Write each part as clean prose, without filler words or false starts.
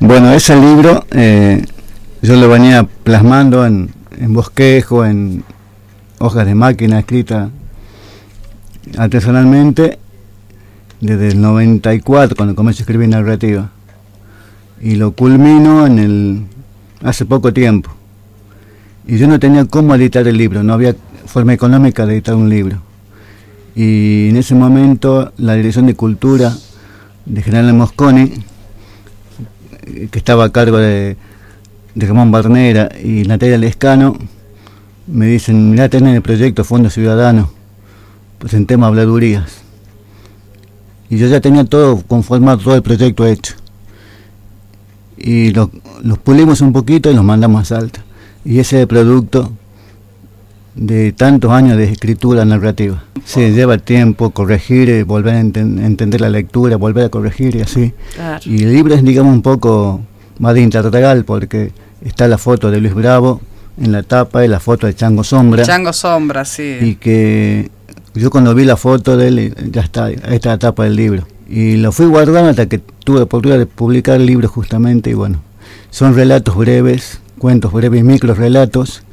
Bueno, ese libro yo lo venía plasmando en bosquejo, en hojas de máquina escritas artesanalmente desde el 94, cuando comencé a escribir narrativa, y lo culmino hace poco tiempo, y yo no tenía cómo editar el libro, no había forma económica de editar un libro, y en ese momento la Dirección de Cultura de General Mosconi, que estaba a cargo de Ramón Barnera y Natalia Lescano, me dicen: mirá, tenés el proyecto Fondo Ciudadano, pues en tema habladurías. Y yo ya tenía todo conformado, todo el proyecto hecho. Y los pulimos un poquito y los mandamos a Salta. Y ese es el producto de tantos años de escritura narrativa. Sí, lleva tiempo corregir, volver a entender la lectura, volver a corregir y así. Claro. Y el libro es, digamos, un poco más de integral, porque está la foto de Luis Bravo en la tapa y la foto de Chango Sombra. Chango Sombra, sí. Y que yo cuando vi la foto de él, ya está, esta es la tapa del libro. Y lo fui guardando hasta que tuve la oportunidad de publicar el libro justamente, y bueno, son relatos breves, cuentos breves, micro relatos,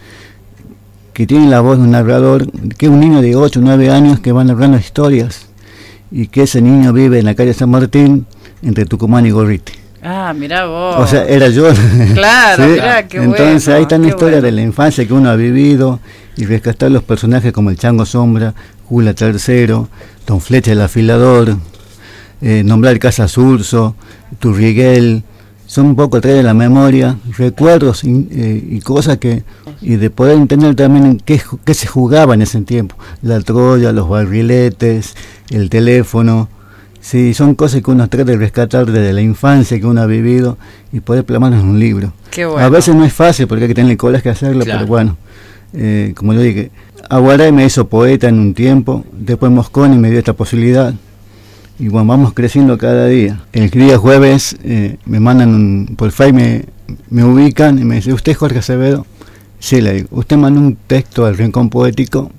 que tienen la voz de un narrador, que es un niño de 8 o 9 años que va narrando historias, y que ese niño vive en la calle San Martín, entre Tucumán y Gorriti. Ah, mirá vos. O sea, era yo. Claro, ¿sí? Mirá, qué bueno. Entonces ahí están historias de la infancia que uno ha vivido, y rescatar los personajes como el Chango Sombra, Jula Tercero, Don Flecha el Afilador, nombrar Casa Surso, Turriguel, son un poco traer de la memoria, recuerdos y cosas y de poder entender también qué se jugaba en ese tiempo, la Troya, los barriletes, el teléfono. Sí, son cosas que uno trata de rescatar desde la infancia que uno ha vivido y poder plasmarlo en un libro. Qué bueno. A veces no es fácil porque hay que tener colas que hacerlo, claro. Pero bueno, como yo dije, Aguaray me hizo poeta en un tiempo, después Mosconi me dio esta posibilidad, y bueno, vamos creciendo cada día. El día jueves me mandan por Facebook, me ubican y me dicen: ¿usted es Jorge Acevedo? Sí, le digo. ¿Usted mandó un texto al Rincón Poético?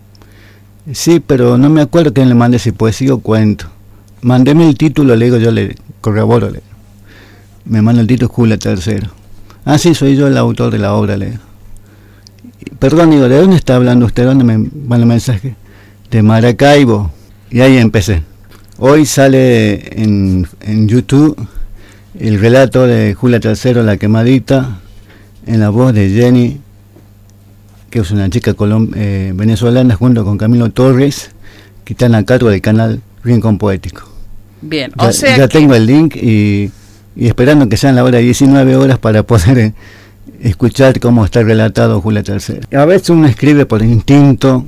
Sí, pero no me acuerdo quién le mandé, si poesía o cuento. Mándeme el título, le digo, yo le corroboro, le digo. Me manda el título, Jula Tercero. Ah, sí, soy yo el autor de la obra, le digo. Perdón, digo, ¿de dónde está hablando usted? ¿Dónde me manda el mensaje? De Maracaibo. Y ahí empecé. Hoy sale en YouTube el relato de Jula Tercero, La Quemadita, en la voz de Jenny, que es una chica venezolana, junto con Camilo Torres, que están a cargo del canal Rincón Poético. Bien, o sea ya tengo el link y esperando que sean la hora de 19 horas para poder escuchar cómo está relatado Jula Tercero. A veces uno escribe por instinto,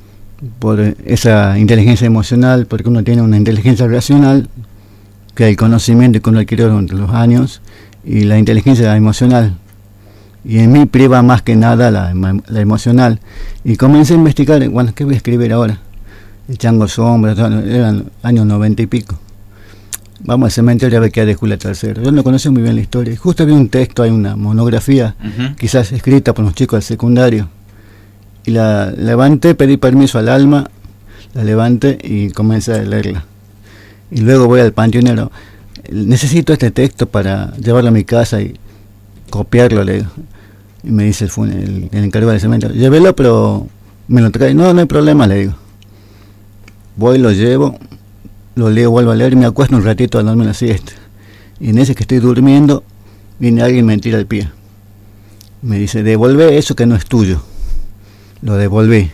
por esa inteligencia emocional, porque uno tiene una inteligencia racional, que es el conocimiento que uno adquirió durante los años, y la inteligencia emocional. Y en mí priva más que nada la emocional. Y comencé a investigar, bueno, ¿qué voy a escribir ahora? El Chango Sombra, eran años 90 y pico. Vamos al cementerio a ver qué hay de Jula Tercero. Yo no conocía muy bien la historia. Justo había un texto, hay una monografía, quizás escrita por los chicos del secundario. Y la levanté, pedí permiso al Alma, la levanté y comencé a leerla. Y luego voy al panteonero. Necesito este texto para llevarlo a mi casa y copiarlo, le digo. Y me dice el encargado del cementerio: llévelo, pero me lo trae. No hay problema, le digo. Voy, lo llevo, lo leo, vuelvo a leer y me acuesto un ratito a darme la siesta. Y en ese que estoy durmiendo, viene alguien y me tira el pie. Me dice: devuelve eso que no es tuyo. Lo devolví.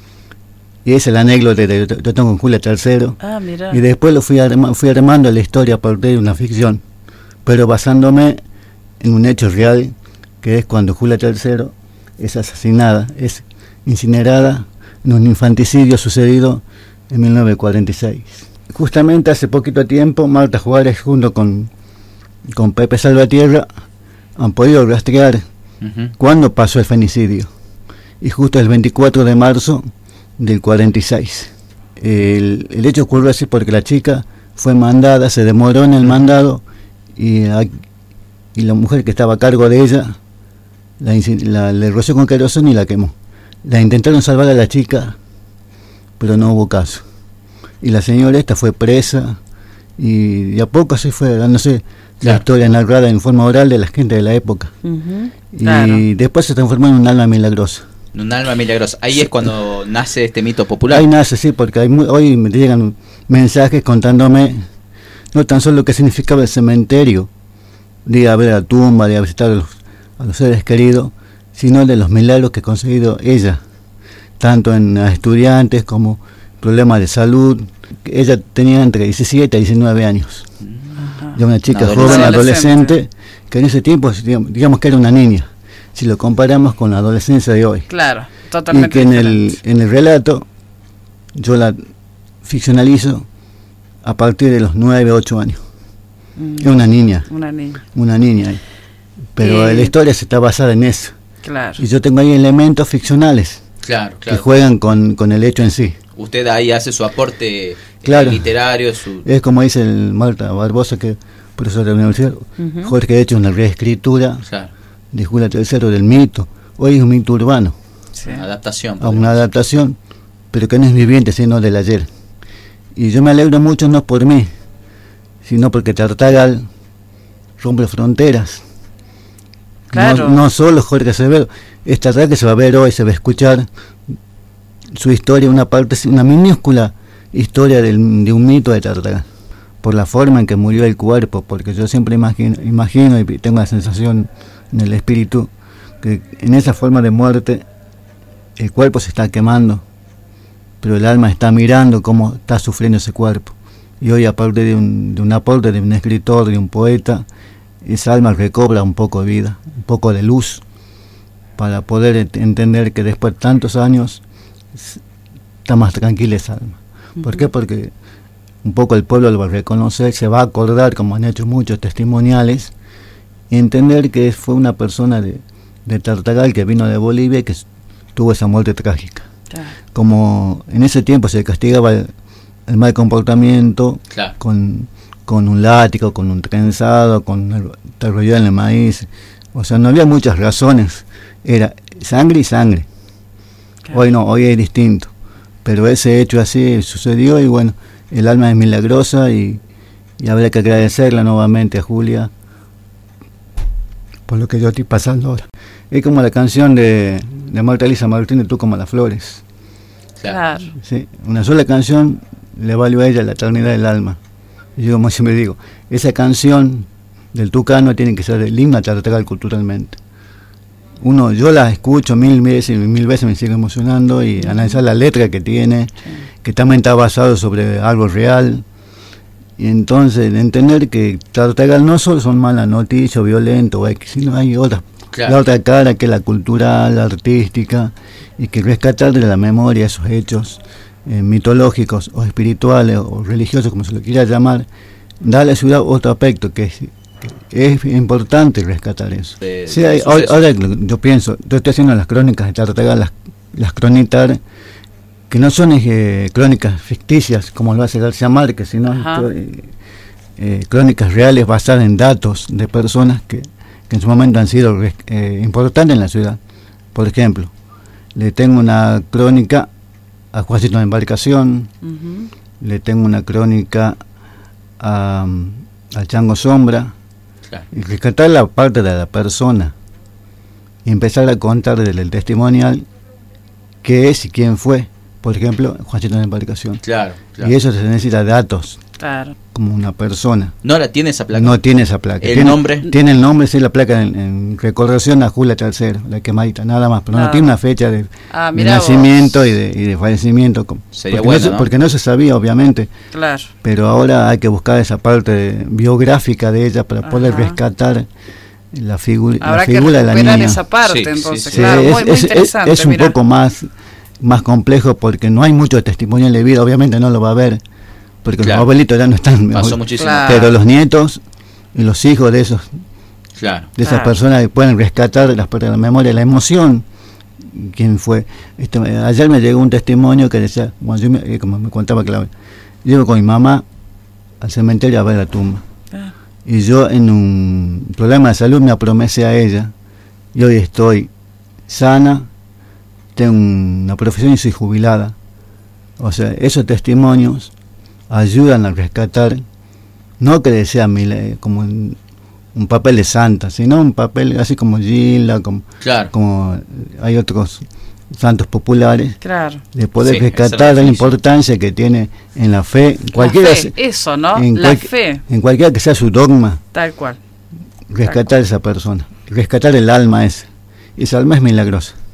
Y esa es la anécdota de yo tengo con Jula Tercero. Ah, mira. Y después lo fui armando la historia a partir de una ficción, pero basándome en un hecho real, que es cuando Jula Tercero es asesinada, es incinerada en un infanticidio sucedido en 1946. Justamente hace poquito tiempo, Marta Juárez junto con Pepe Salvatierra han podido rastrear cuándo pasó el femicidio. Y justo el 24 de marzo del 46. El hecho ocurrió así porque la chica fue mandada, se demoró en el mandado, y la mujer que estaba a cargo de ella le roció con queroseno y la quemó. La intentaron salvar a la chica, pero no hubo caso. Y la señora esta fue presa y a poco así fue dándose Claro. la historia narrada en forma oral de la gente de la época. Ujú, Y claro. después se transformó en un alma milagrosa. Un alma milagrosa. Ahí es cuando nace este mito popular. Ahí nace, sí, porque hoy me llegan mensajes contándome no tan solo qué significaba el cementerio, de ir a ver la tumba, de ir a visitar a los seres queridos, sino de los milagros que ha conseguido ella, tanto en estudiantes como problemas de salud. Ella tenía entre 17 y 19 años. Ajá. Ya una chica Una joven, adolescente. adolescente, que en ese tiempo digamos que era una niña, si lo comparamos con la adolescencia de hoy. Claro, Y totalmente que diferente. en el relato yo la ficcionalizo a partir de los 9, 8 años. Es una niña, Una niña, pero la historia se está basada en eso. claro. Y yo tengo ahí elementos ficcionales Claro, que claro. juegan con el hecho en sí. Usted ahí hace su aporte Claro. literario, su... Es como dice el Marta Barbosa, que profesor de la universidad, Ujú. Jorge ha hecho una reescritura Claro, de Julia III del mito. Hoy es un mito urbano, Sí. adaptación. a una adaptación, pero que no es viviente, sino del ayer. Y yo me alegro mucho no por mí, sino porque Tartagal rompe fronteras. Claro. No solo Jorge Acevedo, es Tartagal que se va a ver hoy, se va a escuchar su historia, una parte, una minúscula historia de un mito de Tartagal, por la forma en que murió el cuerpo, porque yo siempre imagino y tengo la sensación en el espíritu que en esa forma de muerte el cuerpo se está quemando, pero el alma está mirando cómo está sufriendo ese cuerpo. Y hoy, a partir de un aporte de un escritor, de un poeta, esa alma recobra un poco de vida, un poco de luz, para poder entender que después de tantos años está más tranquila esa alma. ¿Por qué? Porque un poco el pueblo lo va a reconocer, se va a acordar, como han hecho muchos testimoniales, y entender que fue una persona de Tartagal que vino de Bolivia y que tuvo esa muerte trágica. Claro. Como en ese tiempo se castigaba el mal comportamiento Claro. con un látigo, con un trenzado, con terroridad en el maíz. O sea, no había muchas razones. Era sangre y sangre. Claro. Hoy no, hoy es distinto. Pero ese hecho así sucedió y bueno, el alma es milagrosa y habrá que agradecerla nuevamente a Julia por lo que yo estoy pasando ahora. Es como la canción de Marta Elisa Martínez, Tú como las flores. Claro. ¿Sí? Una sola canción le valió a ella la eternidad del alma. Y yo, como siempre digo, esa canción del Tucano tiene que ser el himno a Tartagal culturalmente. Yo la escucho mil veces me sigue emocionando y analizar la letra que tiene, que también está basado sobre algo real. Y entonces entender que Tartagal no solo son malas noticias, violentos, sino hay otras. Claro. La otra cara que es la cultural, la artística, y que rescatar de la memoria esos hechos mitológicos o espirituales o religiosos, como se lo quiera llamar, da a la ciudad otro aspecto que es importante rescatar eso. Sí, ahora yo pienso, yo estoy haciendo las crónicas de Tartagal, las cronitar, que no son crónicas ficticias como lo hace García Márquez, sino crónicas reales basadas en datos de personas que en su momento han sido importantes en la ciudad. Por ejemplo, le tengo una crónica a Juancito de Embarcación, Ujú. le tengo una crónica al Chango Sombra, Claro. y rescatar la parte de la persona y empezar a contar del testimonial qué es y quién fue. Por ejemplo, Juancito de Embarcación. Claro, claro. Y eso se necesita datos, Claro. como una persona. ¿No la tiene esa placa? No tiene esa placa. ¿El tiene, nombre? Tiene el nombre, sí, la placa en recordación a Julia III, la quemadita, nada más, pero Nada no tiene más. una fecha de Mirá nacimiento vos. y de fallecimiento. Sería porque, bueno, ¿no? porque no se sabía, obviamente, Claro. pero ahora hay que buscar esa parte biográfica de ella para poder Ajá. rescatar la figura de la recuperar niña. esa parte, Sí, entonces, sí, sí. claro, muy interesante. Es un mirá. poco más complejo porque no hay mucho testimonio de vida, obviamente no lo va a ver, porque Claro. los abuelitos ya no están, Pasó muchísimo. Claro. pero los nietos y los hijos de esas Claro. Claro. personas que pueden rescatar las partes de la memoria, la emoción, quién fue. Ayer me llegó un testimonio que decía, como me contaba Claudia, yo iba con mi mamá al cementerio a ver la tumba. Ah, Y yo en un problema de salud me apromesé a ella. Y hoy estoy sana, tengo una profesión y soy jubilada. O sea, esos testimonios ayudan a rescatar no que sea como un papel de santa, sino un papel así como Gilda, como hay otros santos populares, de poder rescatar la importancia que tiene en la fe, cualquiera, eso, ¿no? Fe, en cualquiera que sea su dogma, tal cual, rescatar a esa persona, rescatar el alma esa alma es milagrosa.